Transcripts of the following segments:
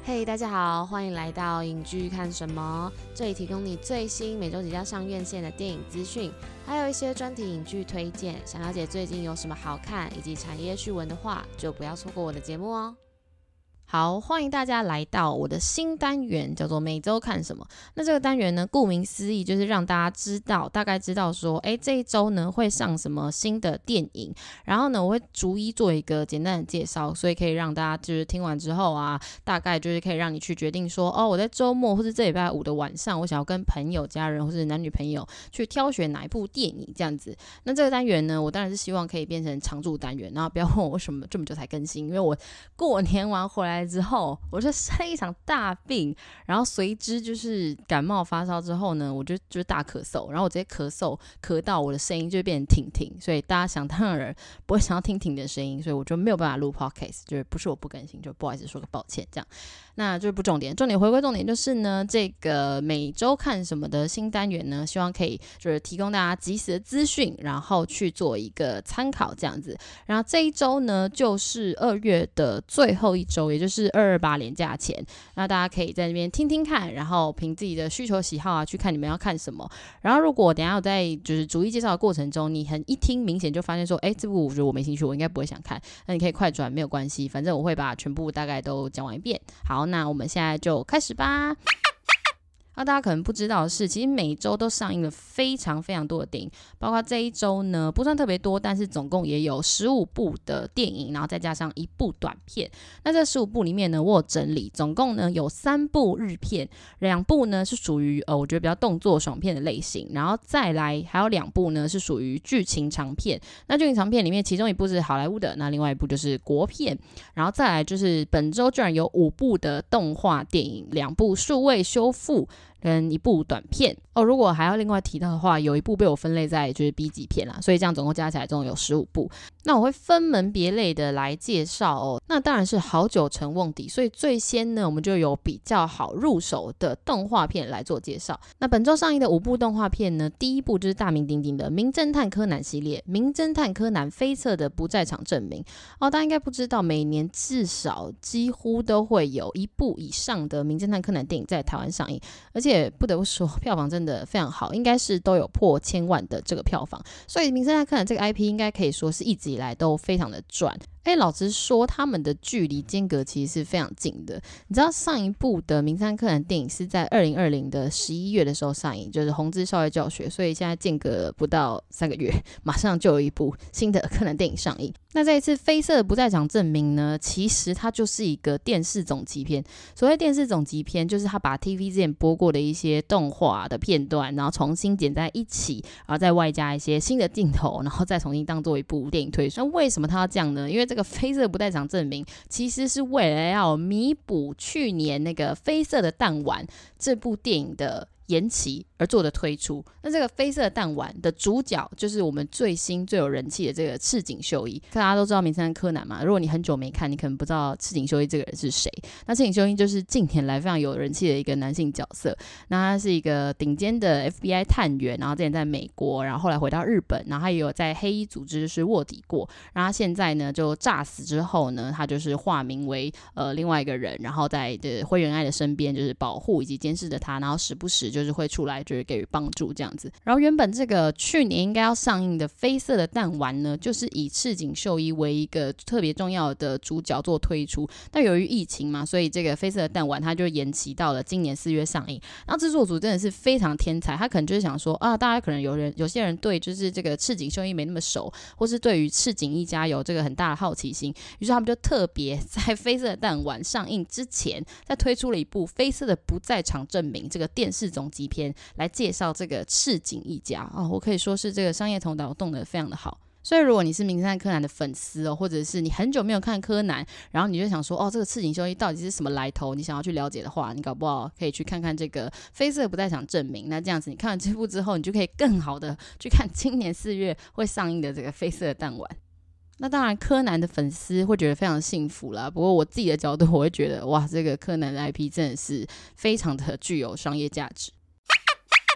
嘿、大家好，欢迎来到影剧看什么？这里提供你最新每周即将上院线的电影资讯，还有一些专题影剧推荐。想了解最近有什么好看以及产业趣闻的话，就不要错过我的节目哦。好，欢迎大家来到我的新单元，叫做每周看什么。那这个单元呢，顾名思义就是让大家大概知道说，这一周呢会上什么新的电影，然后呢我会逐一做一个简单的介绍，所以可以让大家就是听完之后啊，大概就是可以让你去决定说，我在周末或是这礼拜五的晚上，我想要跟朋友、家人或是男女朋友去挑选哪一部电影这样子。那这个单元呢，我当然是希望可以变成常驻单元，然后不要问我为什么这么久才更新，因为我过年完回来之后，我就生了一场大病，然后随之就是感冒发烧之后呢，我就是大咳嗽，然后我直接咳到我的声音就会变成挺挺，所以大家想当然不会想要听挺的声音，所以我就没有办法录 podcast， 就是不是我不更新，就不好意思说个抱歉这样。那就是不重点回归重点就是呢，这个每周看什么的新单元呢，希望可以就是提供大家及时的资讯，然后去做一个参考这样子。然后这一周呢，就是2月的最后一周，也就是228连假前，那大家可以在那边听听看，然后凭自己的需求喜好啊，去看你们要看什么。然后如果等一下我在就是逐一介绍的过程中，你一听明显就发现说，这部我觉得我没兴趣，我应该不会想看，那你可以快转没有关系，反正我会把全部大概都讲完一遍。好，那我们现在就开始吧。大家可能不知道的是，其实每周都上映了非常非常多的电影，包括这一周呢不算特别多，但是总共也有15部的电影，然后再加上1部短片。那这15部里面呢，我有整理，总共呢有3部日片，2部呢是属于我觉得比较动作爽片的类型，然后再来还有2部呢是属于剧情长片。那剧情长片里面，其中1部是好莱坞的，那另外1部就是国片，然后再来就是本周居然有5部的动画电影，2部数位修复跟1部短片如果还要另外提到的话，有1部被我分类在就是 B 级片啦，所以这样总共加起来总共有15部。那我会分门别类的来介绍那当然是好久成瓮底，所以最先呢我们就有比较好入手的动画片来做介绍。那本周上映的5部动画片呢，第1部就是大名鼎鼎的名侦探柯南系列，名侦探柯南菲策的不在场证明大家应该不知道，每年至少几乎都会有1部以上的名侦探柯南电影在台湾上映，而且不得不说票房真的非常好，应该是都有破1000万的这个票房，所以名侦探柯南这个 IP 应该可以说是一直以来都非常的赚。老实说他们的距离间隔其实是非常近的。你知道上一部的名侦探柯南电影是在2020的11月的时候上映，就是红之校园教学，所以现在间隔不到3个月，马上就有1部新的柯南电影上映。那这一次菲策的不在场证明呢，其实它就是一个电视总集篇。所谓电视总集篇，就是他把 TV 之前播过的一些动画的片段，然后重新剪在一起，然后再外加一些新的镜头，然后再重新当做1部电影推出。那为什么他要这样呢？因为这个菲策不在场证明其实是为了要弥补去年那个菲策的弹丸这部电影的延期而做的推出。那这个菲策弹丸的主角就是我们最新最有人气的这个赤井秀一。大家都知道名侦探柯南嘛，如果你很久没看，你可能不知道赤井秀一这个人是谁。那赤井秀一就是近年来非常有人气的一个男性角色，那他是一个顶尖的 FBI 探员，然后之前在美国，然后后来回到日本，然后他也有在黑衣组织就是卧底过，然后他现在呢就诈死之后呢，他就是化名为另外一个人，然后在灰原哀的身边就是保护以及监视着他，然后时不时就是会出来就是给予帮助这样子。然后原本这个去年应该要上映的菲策的弹丸呢，就是以赤井秀一为一个特别重要的主角做推出，但由于疫情嘛，所以这个菲策的弹丸它就延期到了今年4月上映。然后制作组真的是非常天才，他可能就是想说大家可能有些人对就是这个赤井秀一没那么熟，或是对于赤井一家有这个很大的好奇心，于是他们就特别在菲策的弹丸上映之前再推出了1部菲策的不在场证明这个电视总集篇，来介绍这个赤井一家我可以说是这个商业头脑动得非常的好。所以如果你是名侦探柯南的粉丝或者是你很久没有看柯南，然后你就想说这个赤井秀一到底是什么来头，你想要去了解的话，你搞不好可以去看看这个菲策不在场证明。那这样子你看完这部之后，你就可以更好的去看今年4月会上映的这个菲策的弹丸。那当然柯南的粉丝会觉得非常幸福啦，不过我自己的角度我会觉得哇，这个柯南的 IP 真的是非常的具有商业价值。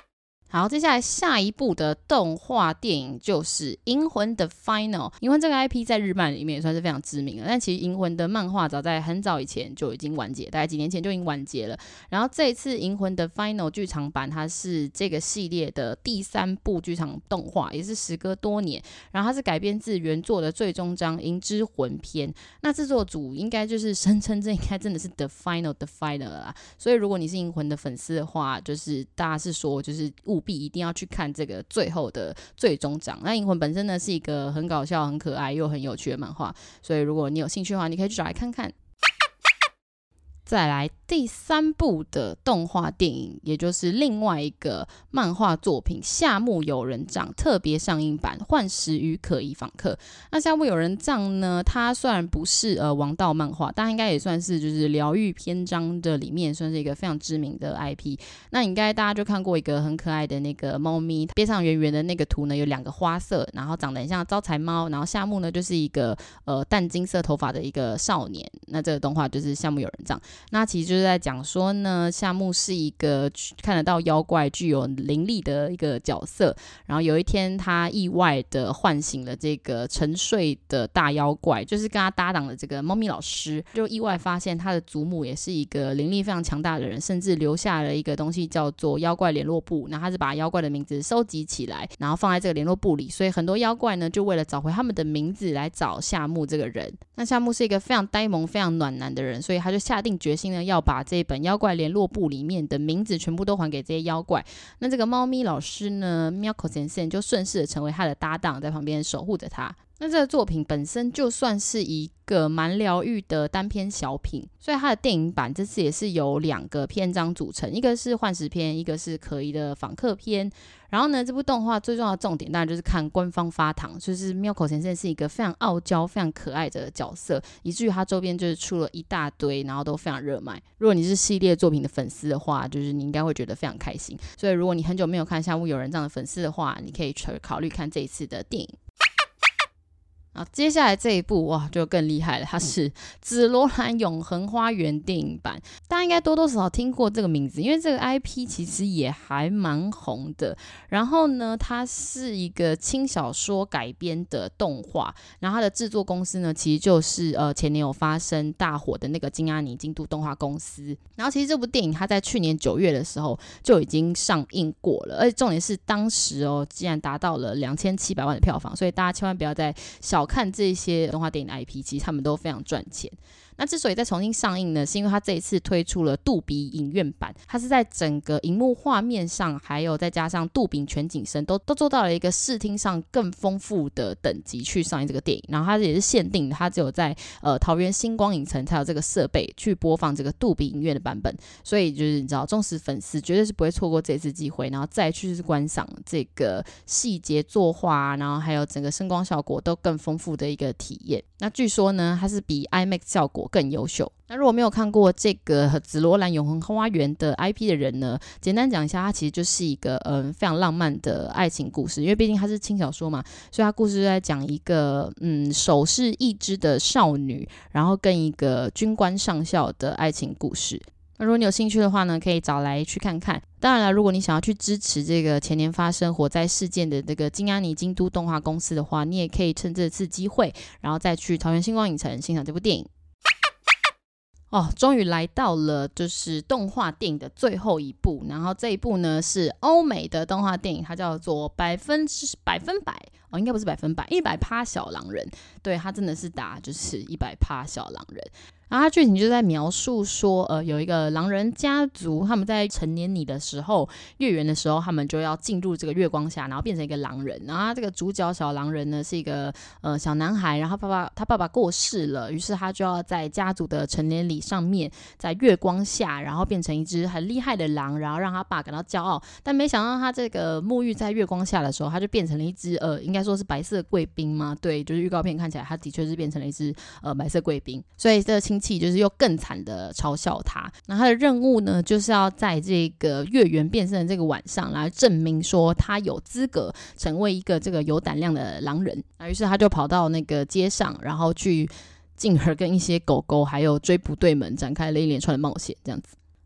好，接下来下一部的动画电影就是《银魂的 Final》。银魂这个 IP 在日漫里面也算是非常知名了，但其实银魂的漫画早在很早以前就已经完结，大概几年前就已经完结了。然后这一次银魂的 Final 剧场版，它是这个系列的第3部剧场动画，也是时隔多年。然后它是改编自原作的最终章《银之魂篇》。那制作组应该就是声称这应该真的是 The Final 了啦。所以如果你是银魂的粉丝的话，就是大家是说就是务必一定要去看这个最后的最终章。那银魂本身呢是一个很搞笑、很可爱又很有趣的漫画，所以如果你有兴趣的话，你可以去找来看看。再来第3部的动画电影，也就是另外一个漫画作品《夏目友人帐》特别上映版《幻食与可疑访客》。那《夏目友人帐》呢，它虽然不是王道漫画，但应该也算是就是疗愈篇章的里面算是一个非常知名的 IP。那应该大家就看过一个很可爱的那个猫咪，边上圆圆的那个图呢有2个花色，然后长得很像招财猫，然后夏目呢就是一个淡金色头发的一个少年。那这个动画就是《夏目友人帐》。那其实就是在讲说呢，夏目是一个看得到妖怪、具有灵力的一个角色。然后有一天，他意外的唤醒了这个沉睡的大妖怪，就是跟他搭档的这个猫咪老师，就意外发现他的祖母也是一个灵力非常强大的人，甚至留下了一个东西叫做妖怪联络簿。那他是把妖怪的名字收集起来，然后放在这个联络簿里，所以很多妖怪呢，就为了找回他们的名字来找夏目这个人。那夏目是一个非常呆萌、非常暖男的人，所以他就下定决心呢，要把这本妖怪联络簿里面的名字全部都还给这些妖怪。那这个猫咪老师呢，喵口先生就顺势的成为他的搭档，在旁边守护着他。那这个作品本身就算是一个蛮疗愈的单篇小品，所以它的电影版这次也是由2个篇章组成，一个是幻食篇，一个是可疑的访客篇。然后呢，这部动画最重要的重点当然就是看官方发糖，就是喵口先生是一个非常傲娇、非常可爱的角色，以至于他周边就是出了一大堆，然后都非常热卖。如果你是系列作品的粉丝的话，就是你应该会觉得非常开心。所以如果你很久没有看《夏目友人帐》的粉丝的话，你可以考虑看这一次的电影。接下来这一部哇就更厉害了，它是紫罗兰永恒花园电影版。大家应该多多少少听过这个名字，因为这个 IP 其实也还蛮红的。然后呢，它是一个轻小说改编的动画，然后它的制作公司呢其实就是前年有发生大火的那个金阿尼京都动画公司。然后其实这部电影它在去年9月的时候就已经上映过了，而且重点是当时竟然达到了2700万的票房，所以大家千万不要再小看这些动画电影的 IP， 其实他们都非常赚钱。那之所以再重新上映呢，是因为它这一次推出了杜比影院版，它是在整个荧幕画面上，还有再加上杜比全景声都做到了一个视听上更丰富的等级去上映这个电影。然后它也是限定的，它只有在桃园星光影城才有这个设备去播放这个杜比影院的版本，所以就是你知道忠实粉丝绝对是不会错过这次机会，然后再去观赏这个细节作画，然后还有整个声光效果都更丰富的一个体验。那据说呢，它是比 IMAX 效果更优秀。那如果没有看过这个紫罗兰永恒花园的 IP 的人呢，简单讲一下，它其实就是一个非常浪漫的爱情故事，因为毕竟它是轻小说嘛，所以它故事就在讲一个手势一只的少女，然后跟一个军官上校的爱情故事。那如果你有兴趣的话呢，可以找来去看看。当然了，如果你想要去支持这个前年发生火灾事件的这个金阿尼京都动画公司的话，你也可以趁这次机会，然后再去桃园星光影城欣赏这部电影。终于来到了就是动画电影的最后一部，然后这一部呢是欧美的动画电影，它叫做百分百应该不是100%小狼人。对，它真的是打就是100%小狼人。然后它剧情就在描述说有一个狼人家族，他们在成年礼的时候，月圆的时候，他们就要进入这个月光下，然后变成一个狼人。然后他这个主角小狼人呢是一个小男孩，然后他爸爸过世了，于是他就要在家族的成年礼上面，在月光下，然后变成一只很厉害的狼，然后让他爸感到骄傲。但没想到他这个沐浴在月光下的时候，他就变成了一只应该说是白色贵宾嘛，对，就是预告片看起来他的确是变成了一只白色贵宾，所以这个亲戚就是又更惨的嘲笑他。那他的任务呢，就是要在这个月圆变身的这个晚上来证明说他有资格成为一个这个有胆量的狼人。那于是他就跑到那个街上，然后去进而跟一些狗狗还有追捕队们展开了一连串的冒险，这样子。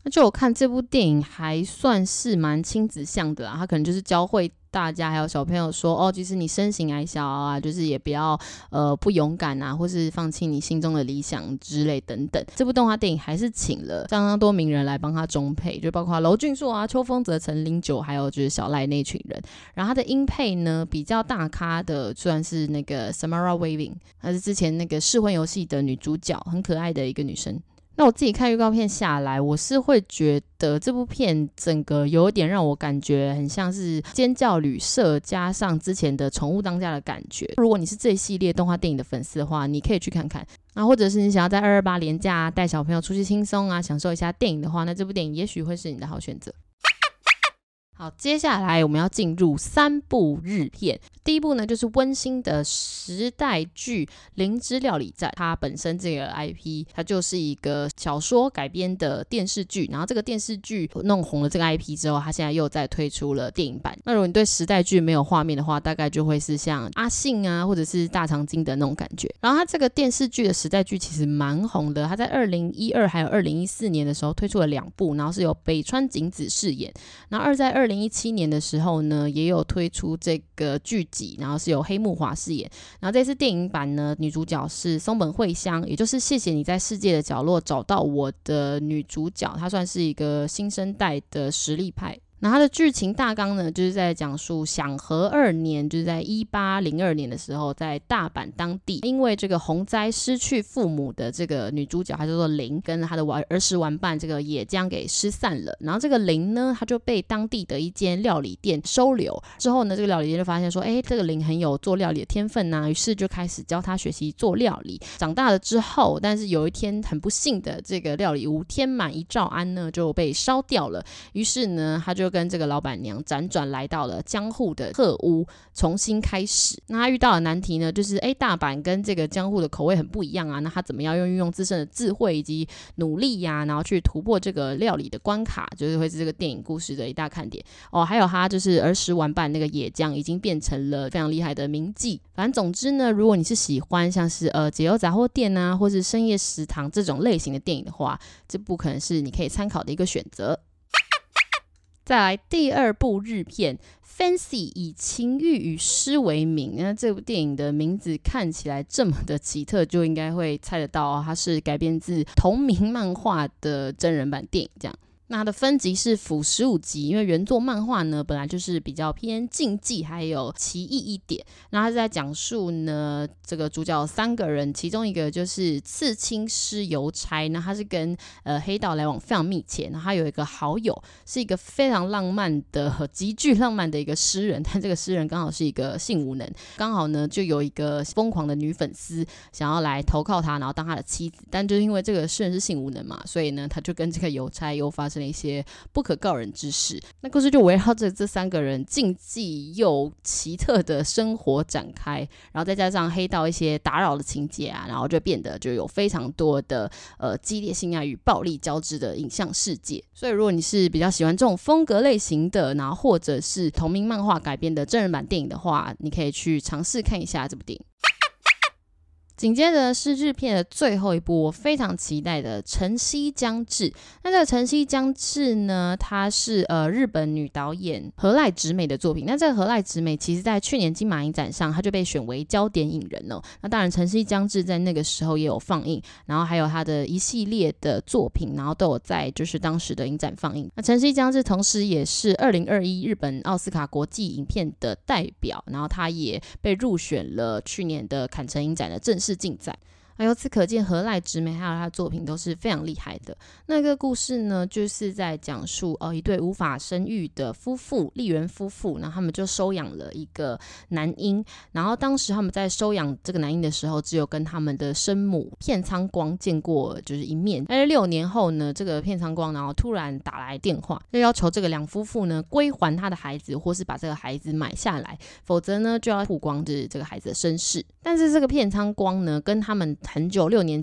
那就我看这部电影还算是蛮亲子向的啦，他可能就是教会大家还有小朋友说即使你身形矮小啊，就是也不要不勇敢啊，或是放弃你心中的理想之类等等。这部动画电影还是请了相当多名人来帮他中配，就包括娄俊硕啊、秋风泽、陈零九，还有就是小赖那群人。然后他的音配呢比较大咖的算是那个 Samara Weaving， 她是之前那个试婚游戏的女主角，很可爱的一个女生。那我自己看预告片下来，我是会觉得这部片整个有一点让我感觉很像是尖叫旅社加上之前的宠物当家的感觉。如果你是这一系列动画电影的粉丝的话，你可以去看看。或者是你想要在228连假带小朋友出去轻松啊，享受一下电影的话，那这部电影也许会是你的好选择。好，接下来我们要进入3部日片。第一部呢就是温馨的时代剧《灵芝料理站》，它本身这个 IP 它就是一个小说改编的电视剧，然后这个电视剧弄红了这个 IP 之后，它现在又再推出了电影版。那如果你对时代剧没有画面的话，大概就会是像阿信啊或者是大长今的那种感觉。然后它这个电视剧的时代剧其实蛮红的，它在2012还有2014年的时候推出了2部，然后是由北川景子饰演。然后在2017年的时候呢也有推出这个剧集，然后是由黑木华饰演。然后这次电影版呢，女主角是松本惠香，也就是谢谢你在世界的角落找到我的女主角，她算是一个新生代的实力派。那它的剧情大纲呢，就是在讲述享和2年，就是在1802年的时候，在大阪当地，因为这个洪灾失去父母的这个女主角，她叫做林，跟她的儿时玩伴这个野江给失散了。然后这个林呢，她就被当地的一间料理店收留。之后呢，这个料理店就发现说，这个林很有做料理的天分啊，于是就开始教她学习做料理。长大了之后，但是有一天很不幸的，这个料理屋天满一兆安呢就被烧掉了。于是呢，她就跟这个老板娘辗转来到了江户的鹤屋，重新开始。那他遇到的难题呢，就是大阪跟这个江户的口味很不一样啊，那他怎么样运用自身的智慧以及努力呀，然后去突破这个料理的关卡，就是会是这个电影故事的一大看点还有他就是儿时玩伴那个野江已经变成了非常厉害的名妓。反正总之呢，如果你是喜欢像是解忧杂货店啊，或是深夜食堂这种类型的电影的话，这部可能是你可以参考的一个选择。再来第2部日片 Fancy 以情欲与诗为名。那这部电影的名字看起来这么的奇特，就应该会猜得到它是改编自同名漫画的真人版电影这样。那它的分级是辅15级，因为原作漫画呢本来就是比较偏竞技还有奇异一点。那它是在讲述呢这个主角3个人，其中一个就是刺青师邮差，那他是跟黑道来往非常密切。然后他有一个好友是一个非常浪漫的极具浪漫的一个诗人，但这个诗人刚好是一个性无能，刚好呢就有一个疯狂的女粉丝想要来投靠他，然后当他的妻子。但就是因为这个诗人是性无能嘛，所以呢他就跟这个邮差又发生一些不可告人之事。那故事就围绕着这3个人竞技又奇特的生活展开，然后再加上黑道一些打扰的情节啊，然后就变得就有非常多的激烈性爱与暴力交织的影像世界。所以如果你是比较喜欢这种风格类型的，然后或者是同名漫画改编的真人版电影的话，你可以去尝试看一下这部电影。紧接着是日片的最后一部，我非常期待的晨曦将至。那这个晨曦将至呢，它是日本女导演河濑直美的作品。那这个河濑直美其实在去年金马影展上，她就被选为焦点影人哦。那当然晨曦将至在那个时候也有放映，然后还有她的一系列的作品，然后都有在就是当时的影展放映。那晨曦将至同时也是2021日本奥斯卡国际影片的代表，然后她也被入选了去年的坎城影展的正式竞赛。由此可见，河濑直美还有他的作品都是非常厉害的。那个故事呢，就是在讲述一对无法生育的夫妇，丽媛夫妇，然后他们就收养了一个男婴。然后当时他们在收养这个男婴的时候，只有跟他们的生母片仓光见过就是一面。但是6年后呢，这个片仓光然后突然打来电话，就要求这个两夫妇呢归还他的孩子，或是把这个孩子买下来，否则呢就要曝光这个孩子的身世。但是这个片仓光呢，跟他们很久6年前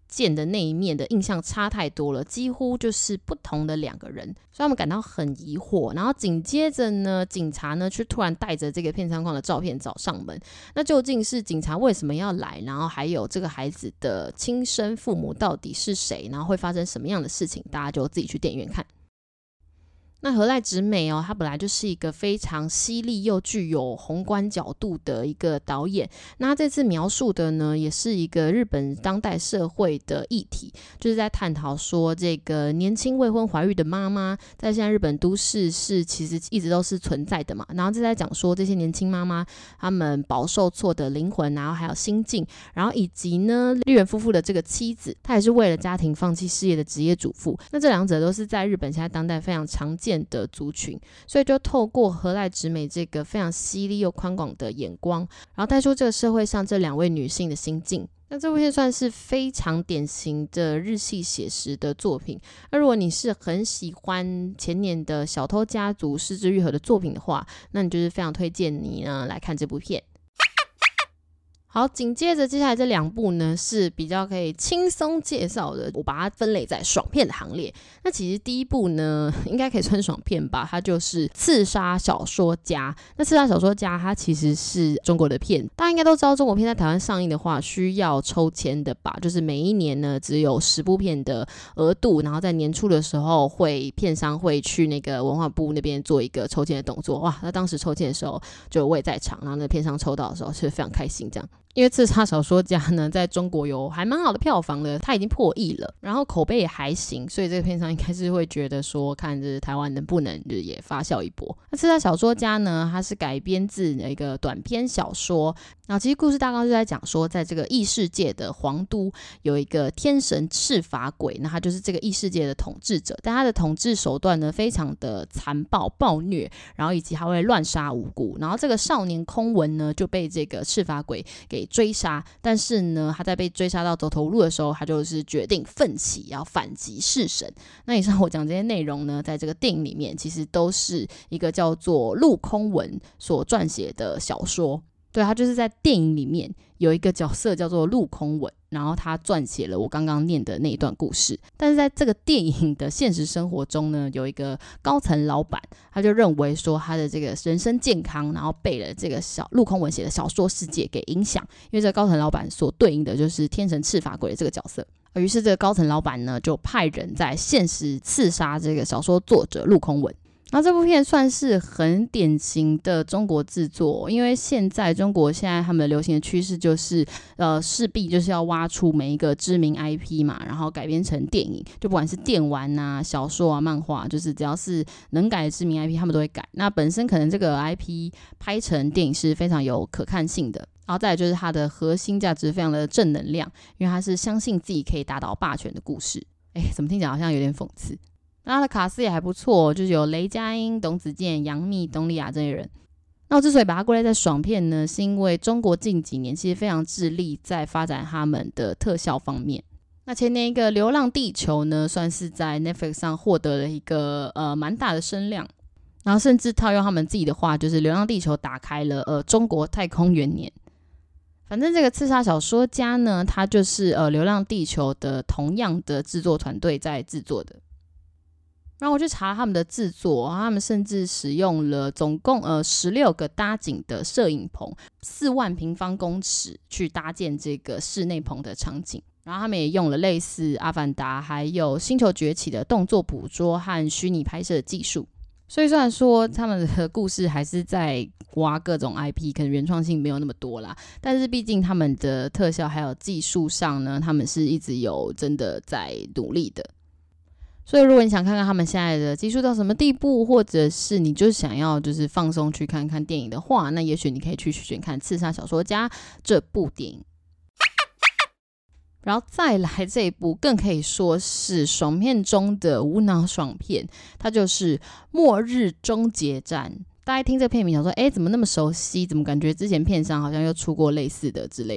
见的那一面的印象差太多了，几乎就是不同的两个人，所以他们感到很疑惑。然后紧接着呢，警察呢却突然带着这个片仓矿的照片找上门。那究竟是警察为什么要来？然后还有这个孩子的亲生父母到底是谁？然后会发生什么样的事情？大家就自己去电影院看。那河濑直美他本来就是一个非常犀利又具有宏观角度的一个导演。那他这次描述的呢，也是一个日本当代社会的议题，就是在探讨说这个年轻未婚怀孕的妈妈在现在日本都市是其实一直都是存在的嘛。然后这在讲说这些年轻妈妈她们饱受挫的灵魂，然后还有心境，然后以及呢绿原夫妇的这个妻子，她也是为了家庭放弃事业的职业主妇。那这两者都是在日本现在当代非常常见的族群，所以就透过河濑直美这个非常犀利又宽广的眼光，然后带出这个社会上这两位女性的心境。那这部片算是非常典型的日系写实的作品。那如果你是很喜欢前年的小偷家族是枝裕和的作品的话，那你就是非常推荐你呢来看这部片。好，紧接着接下来这两部呢是比较可以轻松介绍的，我把它分类在爽片的行列。那其实第一部呢应该可以算爽片吧，它就是刺杀小说家。那刺杀小说家它其实是中国的片，大家应该都知道中国片在台湾上映的话需要抽签的吧，就是每一年呢只有10部片的额度，然后在年初的时候片商会去那个文化部那边做一个抽签的动作。哇，那当时抽签的时候就我也在场，然后那片商抽到的时候是非常开心这样。因为刺杀小说家呢在中国有还蛮好的票房的，它已经破亿了，然后口碑也还行，所以这个片商应该是会觉得说看这台湾能不能就是也发酵一波。那刺杀小说家呢，它是改编自一个短篇小说，然后其实故事大纲是在讲说在这个异世界的皇都有一个天神赤发鬼，那他就是这个异世界的统治者，但他的统治手段呢非常的残暴暴虐，然后以及他会乱杀无辜。然后这个少年空文呢就被这个赤发鬼给追杀，但是呢他在被追杀到走投无路的时候，他就是决定奋起要反击弑神。那以上我讲这些内容呢，在这个电影里面其实都是一个叫做陆空文所撰写的小说。对，他就是在电影里面有一个角色叫做陆空文，然后他撰写了我刚刚念的那一段故事。但是在这个电影的现实生活中呢，有一个高层老板，他就认为说他的这个人身健康，然后被了这个陆空文写的小说世界给影响，因为这个高层老板所对应的就是天神赤发鬼的这个角色。于是这个高层老板呢，就派人在现实刺杀这个小说作者陆空文。那这部片算是很典型的中国制作，因为现在中国现在他们的流行的趋势就是势必就是要挖出每一个知名 IP 嘛，然后改编成电影，就不管是电玩啊、小说啊、漫画，就是只要是能改的知名 IP 他们都会改。那本身可能这个 IP 拍成电影是非常有可看性的，然后再来就是它的核心价值非常的正能量，因为它是相信自己可以打倒霸权的故事。怎么听起来好像有点讽刺。那他的卡司也还不错，就是有雷佳音、董子健、杨幂、董丽雅这些人。那我之所以把它归类在爽片呢，是因为中国近几年其实非常致力在发展他们的特效方面。那前年一个《流浪地球》呢，算是在 Netflix 上获得了一个蛮大的声量，然后甚至套用他们自己的话，就是《流浪地球》打开了中国太空元年。反正这个刺杀小说家呢，他就是《流浪地球》的同样的制作团队在制作的。然后我去查他们的制作，他们甚至使用了总共16个搭景的摄影棚，4万平方公尺去搭建这个室内棚的场景。然后他们也用了类似阿凡达还有星球崛起的动作捕捉和虚拟拍摄的技术。所以虽然说他们的故事还是在挖各种 IP， 可能原创性没有那么多啦，但是毕竟他们的特效还有技术上呢，他们是一直有真的在努力的。所以如果你想看看他们现在的技术到什么地步，或者是你就想要就是放松去看看电影的话，那也许你可以去选看《刺杀小说家》这部电影。然后再来这一部更可以说是爽片中的无脑爽片，它就是《末日终结战》。大家听这片名想说怎么那么熟悉，怎么感觉之前片商好像又出过类似的之类的。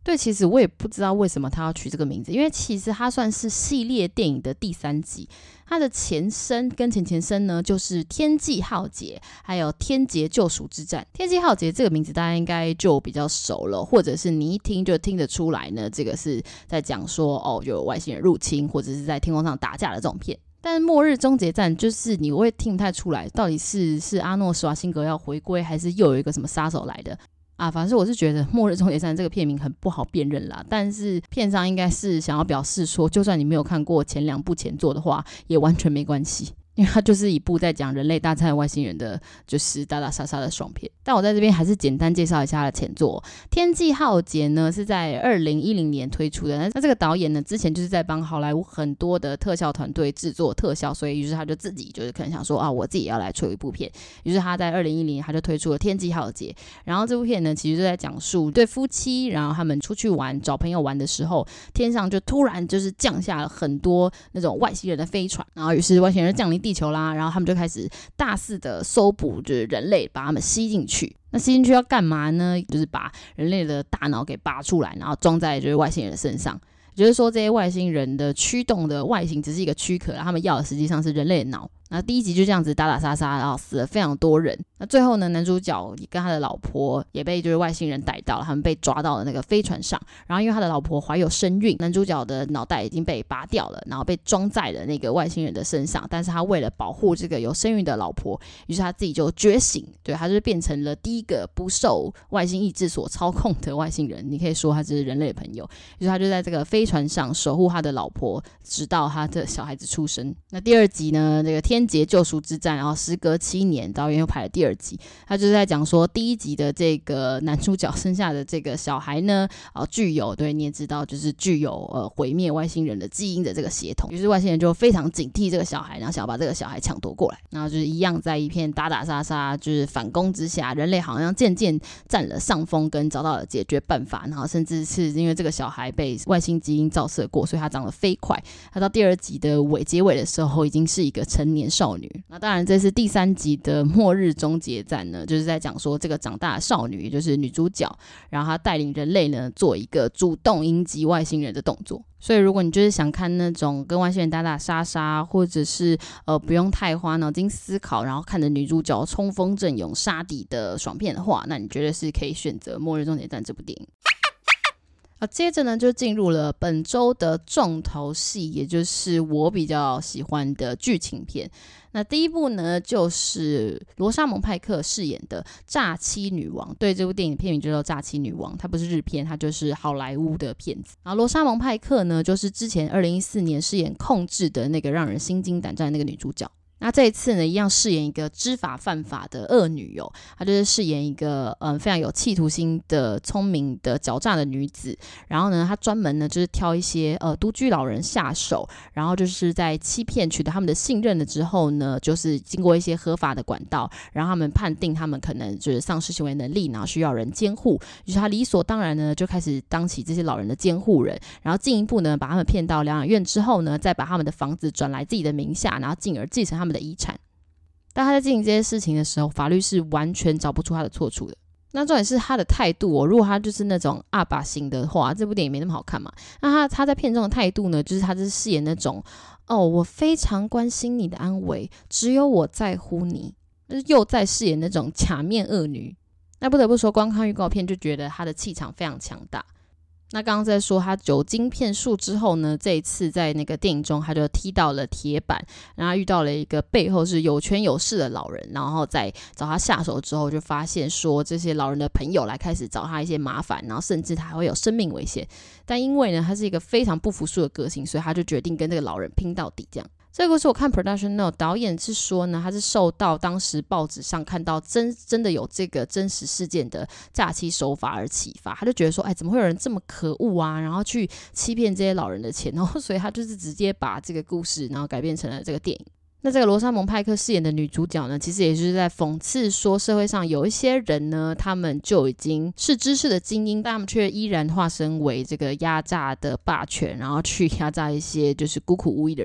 对，其实我也不知道为什么他要取这个名字，因为其实它算是系列电影的第3集，它的前身跟前身呢就是天际浩劫还有天劫救赎之战。天际浩劫这个名字大家应该就比较熟了，或者是你一听就听得出来呢，这个是在讲说就有外星人入侵或者是在天空上打架的这种片。但是末日终结战就是你会听不太出来到底是阿诺施瓦辛格要回归，还是又有一个什么杀手来的反正我是觉得末日终结战这个片名很不好辨认啦，但是片商应该是想要表示说，就算你没有看过前2部前作的话也完全没关系，因为它就是一部在讲人类大战外星人的就是打打杀杀的爽片。但我在这边还是简单介绍一下它的前作。天际浩劫呢是在2010年推出的，那这个导演呢之前就是在帮好莱坞很多的特效团队制作特效，所以于是他就自己就是可能想说我自己要来出一部片，于是他在2010年他就推出了天际浩劫。然后这部片呢其实就在讲述对夫妻，然后他们出去玩找朋友玩的时候，天上就突然就是降下了很多那种外星人的飞船，然后于是外星人降临地球啦，然后他们就开始大肆的搜捕就是人类，把他们吸进去。那吸进去要干嘛呢？就是把人类的大脑给拔出来，然后装在就是外星人的身上。就是说这些外星人的驱动的外形只是一个躯壳，他们要的实际上是人类的脑。那第1集就这样子打打杀杀，然后死了非常多人。那最后呢，男主角跟他的老婆也被就是外星人逮到了，他们被抓到了那个飞船上，然后因为他的老婆怀有身孕，男主角的脑袋已经被拔掉了，然后被装在了那个外星人的身上，但是他为了保护这个有身孕的老婆，于是他自己就觉醒，对，他就变成了第一个不受外星意志所操控的外星人，你可以说他是人类的朋友。于是他就在这个飞船上守护他的老婆，直到他的小孩子出生。那第2集呢，这个天劫救赎之战，然后时隔7年，导演又拍了第2集，他就是在讲说第1集的这个男主角生下的这个小孩呢，具有，对，你也知道，就是具有毁灭外星人的基因的这个血统，于是外星人就非常警惕这个小孩，然后想要把这个小孩抢夺过来，然后就是一样在一片打打杀杀就是反攻之下，人类好像渐渐占了上风，跟找到了解决办法，然后甚至是因为这个小孩被外星基因照射过，所以他长得飞快，他到第2集的结尾的时候已经是一个成年少女。那当然这是第3集的末日终结战呢，就是在讲说这个长大的少女就是女主角，然后她带领人类呢做一个主动迎击外星人的动作。所以如果你就是想看那种跟外星人打打杀杀，或者是不用太花脑筋思考，然后看着女主角冲锋阵勇杀敌的爽片的话，那你绝对是可以选择《末日终结战》这部电影。接着呢就进入了本周的重头戏，也就是我比较喜欢的剧情片。那第一部呢就是罗莎蒙派克饰演的诈欺女王，对，这部电影片名就叫诈欺女王，它不是日片，它就是好莱坞的片子。然后罗莎蒙派克呢就是之前2014年饰演控制的那个让人心惊胆战的那个女主角。那这一次呢一样饰演一个知法犯法的恶女她就是饰演一个非常有企图心的聪明的狡诈的女子。然后呢她专门呢就是挑一些独居老人下手，然后就是在欺骗取得他们的信任了之后呢，就是经过一些合法的管道，然后他们判定他们可能就是丧失行为能力，然后需要人监护，于是他理所当然呢就开始当起这些老人的监护人，然后进一步呢把他们骗到疗养院之后呢，再把他们的房子转来自己的名下，然后进而继承他们的遗产。但他在进行这些事情的时候，法律是完全找不出他的错处的。那重点是他的态度如果他就是那种阿爸型的话，这部电影没那么好看嘛。那他在片中的态度呢，就是他是饰演那种我非常关心你的安危，只有我在乎你，就是又在饰演那种假面恶女。那不得不说，光看预告片就觉得他的气场非常强大。那刚刚在说他久经骗术之后呢，这一次在那个电影中他就踢到了铁板，然后遇到了一个背后是有权有势的老人，然后在找他下手之后就发现说这些老人的朋友来开始找他一些麻烦，然后甚至他还会有生命危险。但因为呢他是一个非常不服输的个性，所以他就决定跟这个老人拼到底这样。这个故事我看 Production Note 导演是说呢，他是受到当时报纸上看到真的有这个真实事件的诈欺手法而启发，他就觉得说怎么会有人这么可恶啊，然后去欺骗这些老人的钱，然后所以他就是直接把这个故事然后改编成了这个电影。那这个罗莎蒙派克饰演的女主角呢，其实也是在讽刺说社会上有一些人呢，他们就已经是知识的精英，但他们却依然化身为这个压榨的霸权，然后去压榨一些就是孤苦无依的人。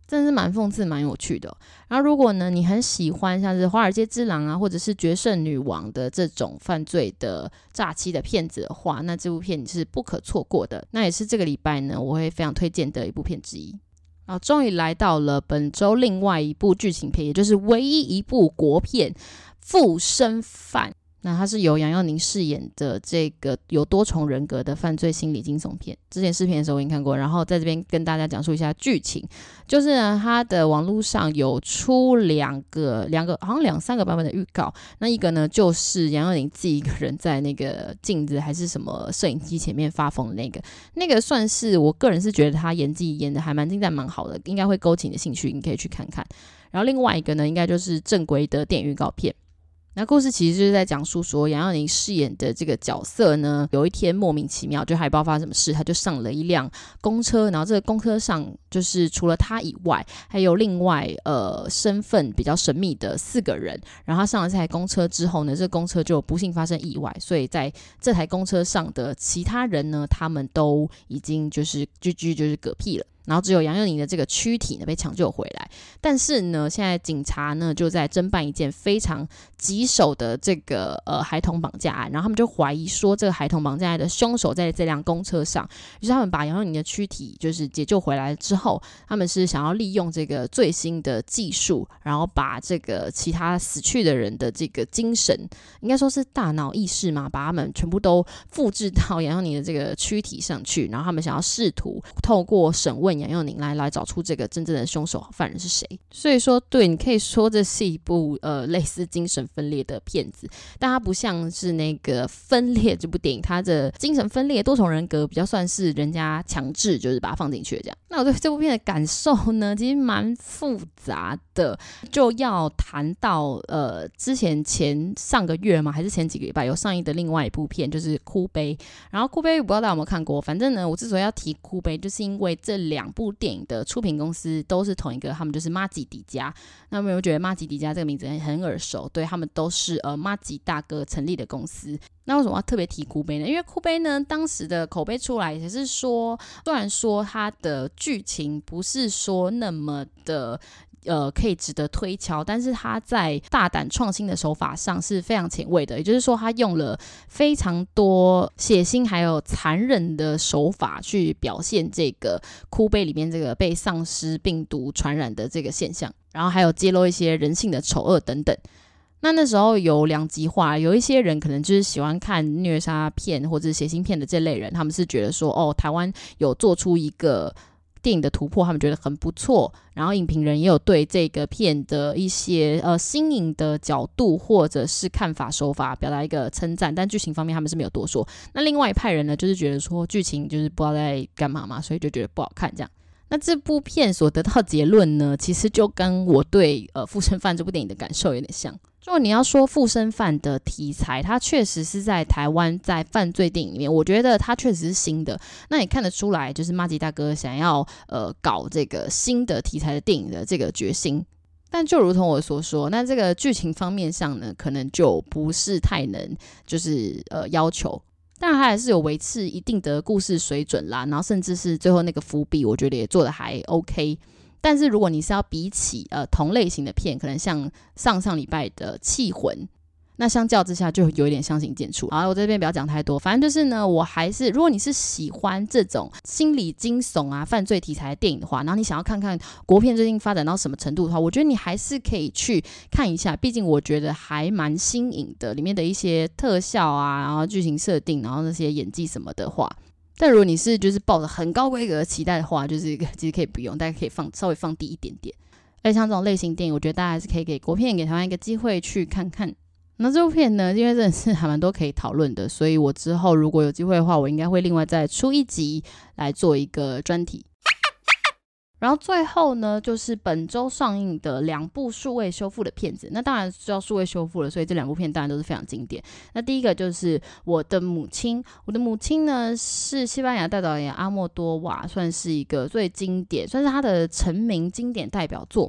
真的是蛮讽刺蛮有趣的然后如果呢你很喜欢像是华尔街之狼啊或者是决胜女王的这种犯罪的诈欺的片子的话，那这部片你是不可错过的，那也是这个礼拜呢我会非常推荐的一部片之一。然后终于来到了本周另外一部剧情片，也就是唯一一部国片《附身犯》。那他是由杨佑宁饰演的这个有多重人格的犯罪心理惊悚片，之前视频的时候我已经看过，然后在这边跟大家讲述一下剧情。就是呢他的网络上有出两个好像2-3个版本的预告，那一个呢就是杨佑宁自己一个人在那个镜子还是什么摄影机前面发疯的那个算是我个人是觉得他演技演的还蛮精湛蛮好的，应该会勾起你的兴趣，你可以去看看。然后另外一个呢应该就是正规的电影预告片，那故事其实就是在讲述说杨佑宁饰演的这个角色呢，有一天莫名其妙就还不知道发生什么事，他就上了一辆公车，然后这个公车上就是除了他以外还有另外身份比较神秘的4个人，然后他上了这台公车之后呢，这个公车就不幸发生意外，所以在这台公车上的其他人呢，他们都已经就是就是嗝屁了，然后只有杨佑宁的这个躯体呢被抢救回来。但是呢现在警察呢就在侦办一件非常棘手的这个孩童绑架案，然后他们就怀疑说这个孩童绑架案的凶手在这辆公车上，于是他们把杨佑宁的躯体就是解救回来之后，他们是想要利用这个最新的技术，然后把这个其他死去的人的这个精神，应该说是大脑意识嘛，把他们全部都复制到杨佑宁的这个躯体上去，然后他们想要试图透过审问杨佑宁来找出这个真正的凶手犯人是谁。所以说对，你可以说这是一部类似精神分裂的片子，但它不像是那个分裂这部电影，它的精神分裂多重人格比较算是人家强制就是把它放进去的这样。那我对这部片的感受呢其实蛮复杂的，就要谈到之前上个月嘛还是前几个礼拜有上映的另外一部片就是哭悲，然后哭悲不知道大家有没有看过，反正呢我之所以要提哭悲就是因为这2部电影的出品公司都是同一个，他们就是麻吉迪加。那有没有觉得麻吉迪加这个名字很耳熟？对，他们都是麻吉大哥成立的公司。那为什么要特别提哭悲呢？因为哭悲呢当时的口碑出来也是说，虽然说它的剧情不是说那么的可以值得推敲，但是他在大胆创新的手法上是非常前卫的，也就是说他用了非常多血腥还有残忍的手法去表现这个哭悲里面这个被丧尸病毒传染的这个现象，然后还有揭露一些人性的丑恶等等。那时候有2极化，有一些人可能就是喜欢看虐杀片或者血腥片的这类人，他们是觉得说台湾有做出一个电影的突破，他们觉得很不错，然后影评人也有对这个片的一些新颖的角度或者是看法手法表达一个称赞，但剧情方面他们是没有多说。那另外一派人呢就是觉得说剧情就是不知道在干嘛嘛，所以就觉得不好看这样。那这部片所得到结论呢其实就跟我对附身犯这部电影的感受有点像。如果你要说附身犯的题材，它确实是在台湾在犯罪电影里面，我觉得它确实是新的。那你看得出来就是麻吉大哥想要搞这个新的题材的电影的这个决心。但就如同我所说，那这个剧情方面上呢可能就不是太能就是要求，当然它还是有维持一定的故事水准啦，然后甚至是最后那个伏笔我觉得也做得还 OK。但是如果你是要比起同类型的片，可能像上礼拜的气魂，那相较之下就有一点相形见绌。好，我这边不要讲太多，反正就是呢我还是如果你是喜欢这种心理惊悚啊犯罪题材的电影的话，然后你想要看看国片最近发展到什么程度的话，我觉得你还是可以去看一下，毕竟我觉得还蛮新颖的，里面的一些特效啊，然后剧情设定，然后那些演技什么的话。但如果你是就是抱着很高规格的期待的话，就是其实可以不用，大家可以稍微放低一点点。而且像这种类型电影，我觉得大家还是可以给国片给台湾一个机会去看看。那这部片呢，因为真的是还蛮多可以讨论的，所以我之后如果有机会的话，我应该会另外再出一集来做一个专题。然后最后呢就是本周上映的2部数位修复的片子，那当然是要数位修复了，所以这2部片当然都是非常经典。那第一个就是我的母亲呢是西班牙大导演阿莫多瓦算是一个最经典，算是他的成名经典代表作嘛。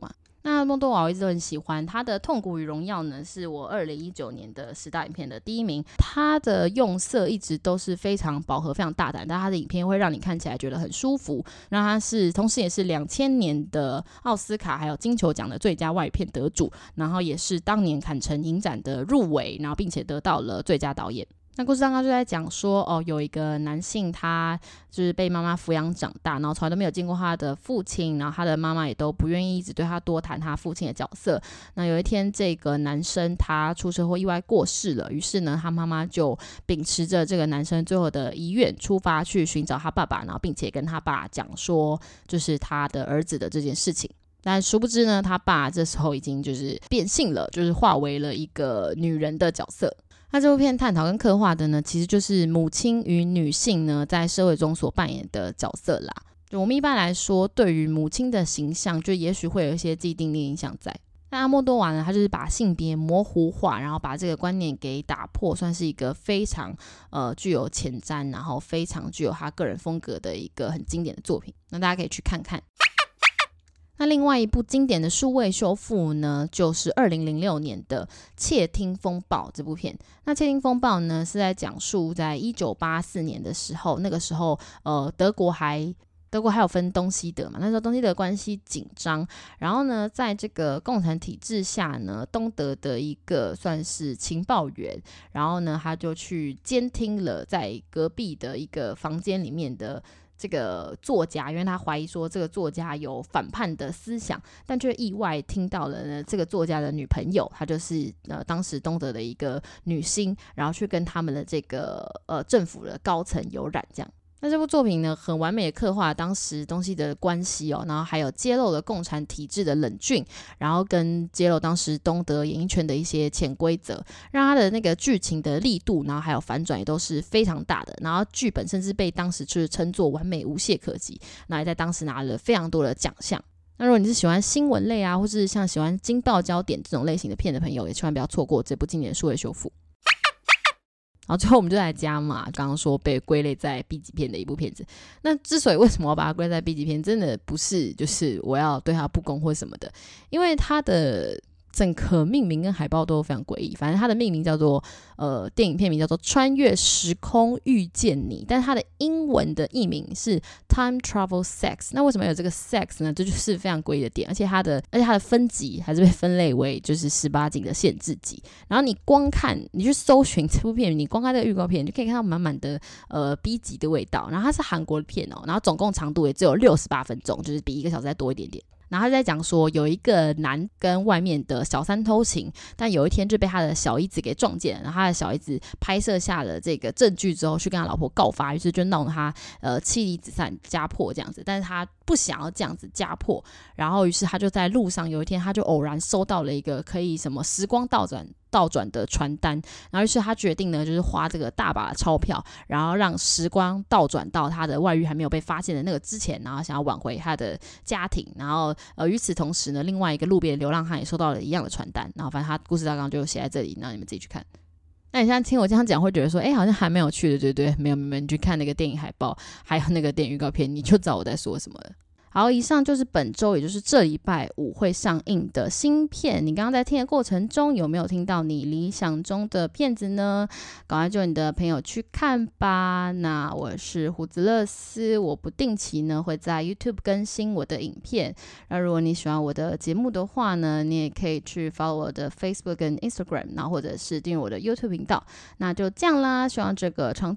那莫多瓦我一直都很喜欢，他的《痛苦与荣耀》呢是我2019年的10大影片的第1名。他的用色一直都是非常饱和、非常大胆，但他的影片会让你看起来觉得很舒服。然后他是同时也是2000年的奥斯卡还有金球奖的最佳外语片得主，然后也是当年坎城影展的入围，然后并且得到了最佳导演。那故事刚刚就在讲说，有一个男性他就是被妈妈抚养长大，然后从来都没有见过他的父亲，然后他的妈妈也都不愿意一直对他多谈他父亲的角色。那有一天这个男生他出车祸意外过世了，于是呢他妈妈就秉持着这个男生最后的遗愿出发去寻找他爸爸，然后并且跟他爸讲说就是他的儿子的这件事情。但殊不知呢，他爸这时候已经就是变性了，就是化为了一个女人的角色。那这部片探讨跟刻画的呢，其实就是母亲与女性呢在社会中所扮演的角色啦。就我们一般来说，对于母亲的形象，就也许会有一些既定的影响在。那阿莫多瓦呢，他就是把性别模糊化，然后把这个观念给打破，算是一个非常具有前瞻，然后非常具有他个人风格的一个很经典的作品。那大家可以去看看。那另外一部经典的数位修复呢，就是2006年的《窃听风暴》这部片。那《窃听风暴》呢，是在讲述在1984年的时候，那个时候德国还有分东西德嘛，那时候东西德关系紧张，然后呢，在这个共产体制下呢，东德的一个算是情报员，然后呢，他就去监听了在隔壁的一个房间里面的这个作家，因为他怀疑说这个作家有反叛的思想，但却意外听到了呢这个作家的女朋友，她就是当时东德的一个女星，然后去跟他们的这个政府的高层有染这样。那这部作品呢，很完美的刻画当时东西的关系然后还有揭露了共产体制的冷峻，然后跟揭露当时东德演艺圈的一些潜规则，让它的那个剧情的力度，然后还有反转也都是非常大的，然后剧本甚至被当时就是称作完美无懈可击，那也在当时拿了非常多的奖项。那如果你是喜欢新闻类啊，或是像喜欢惊爆焦点这种类型的片的朋友，也千万不要错过这部经典的数位修复。然后最后我们就来加嘛，刚刚说被归类在 B 级片的一部片子。那之所以为什么要把它归类在 B 级片，真的不是就是我要对它不公或什么的，因为它的整个命名跟海报都非常诡异。反正它的命名叫做电影片名叫做《穿越时空遇见你》，但是它的英文的译名是 Time Travel Sex。那为什么有这个 sex 呢？这就是非常诡异的点，而且它的分级还是被分类为就是18禁的限制级。然后你光看，你去搜寻这部片，你光看这个预告片，你就可以看到满满的B 级的味道。然后它是韩国的片然后总共长度也只有68分钟，就是比1个小时再多一点点。然后他在讲说有一个男跟外面的小三偷情，但有一天就被他的小姨子给撞见了，然后他的小姨子拍摄下了这个证据之后去跟他老婆告发，于是就闹得他妻离子散家破这样子，但是他不想要这样子家破，然后于是他就在路上有一天他就偶然收到了一个可以什么时光倒转的传单，然后于是他决定呢就是花这个大把的钞票，然后让时光倒转到他的外遇还没有被发现的那个之前，然后想要挽回他的家庭。然后与此同时呢，另外一个路边的流浪汉也收到了一样的传单，然后反正他故事大纲就写在这里，让你们自己去看。那你现在听我这样讲会觉得说好像还蛮有趣的，对不对？没有，你去看那个电影海报还有那个电影预告片，你就知道我在说什么了。好，以上就是本周也就是这礼拜5会上映的新片。你刚刚在听的过程中有没有听到你理想中的片子呢？赶快叫你的朋友去看吧。那我是胡子勒斯，我不定期呢会在 YouTube 更新我的影片。那如果你喜欢我的节目的话呢，你也可以去 follow 我的 Facebook 跟 Instagram， 然后或者是订阅我的 YouTube 频道。那就这样啦，希望这个长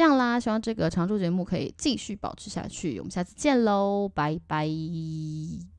驻节目可以继续保持下去。我们下次见喽，拜拜。